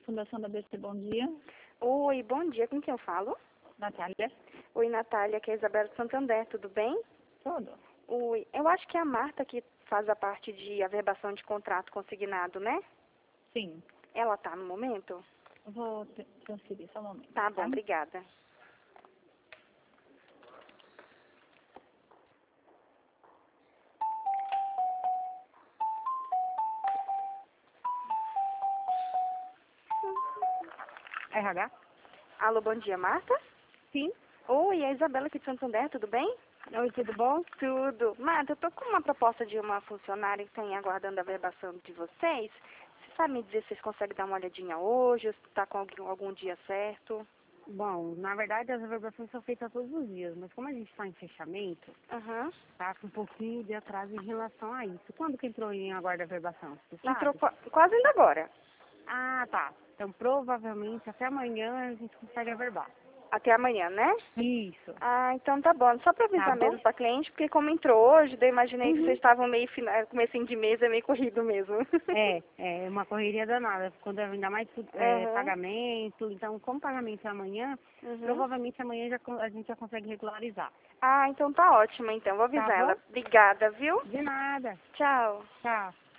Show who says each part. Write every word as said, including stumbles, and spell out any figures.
Speaker 1: Fundação da B C, bom dia.
Speaker 2: Oi, bom dia. Com quem eu falo?
Speaker 1: Natália.
Speaker 2: Oi, Natália, aqui é a Isabela de Santander, tudo bem?
Speaker 1: Tudo.
Speaker 2: Oi, eu acho que é a Marta que faz a parte de averbação de contrato consignado, né?
Speaker 1: Sim.
Speaker 2: Ela tá no momento?
Speaker 1: Vou te- transferir só um momento.
Speaker 2: Tá bom, obrigada.
Speaker 1: R H?
Speaker 2: Alô, bom dia, Marta?
Speaker 1: Sim.
Speaker 2: Oi, é a Isabela aqui de Santander, tudo bem?
Speaker 1: Oi, tudo bom?
Speaker 2: Tudo. Marta, eu tô com uma proposta de uma funcionária que tem aguardando a averbação de vocês. Você sabe me dizer se vocês conseguem dar uma olhadinha hoje, ou se tá com algum, algum dia certo?
Speaker 1: Bom, na verdade as reverberações são feitas todos os dias, mas como a gente está em fechamento,
Speaker 2: Aham.
Speaker 1: tá com um pouquinho de atraso em relação a isso. Quando que entrou em aguarda a reverbação? Você
Speaker 2: Entrou
Speaker 1: sabe?
Speaker 2: qua- quase ainda agora.
Speaker 1: Ah, tá. Então provavelmente até amanhã a gente consegue averbar.
Speaker 2: Até amanhã, né?
Speaker 1: Isso.
Speaker 2: Ah, então tá bom. Só pra
Speaker 1: Tá
Speaker 2: avisar
Speaker 1: bom?
Speaker 2: mesmo pra cliente, porque como entrou hoje, daí eu imaginei que vocês
Speaker 1: Uhum.
Speaker 2: estavam meio final, comecinho de mês, é meio corrido mesmo.
Speaker 1: É, é uma correria danada, quando é ainda mais é,
Speaker 2: Aham.
Speaker 1: pagamento, então como pagamento é amanhã,
Speaker 2: Uhum.
Speaker 1: provavelmente amanhã já, con- a gente já consegue regularizar.
Speaker 2: Ah, então tá ótimo, então. Vou
Speaker 1: Tá
Speaker 2: avisar
Speaker 1: bom?
Speaker 2: ela. Obrigada, viu?
Speaker 1: De nada.
Speaker 2: Tchau.
Speaker 1: Tchau.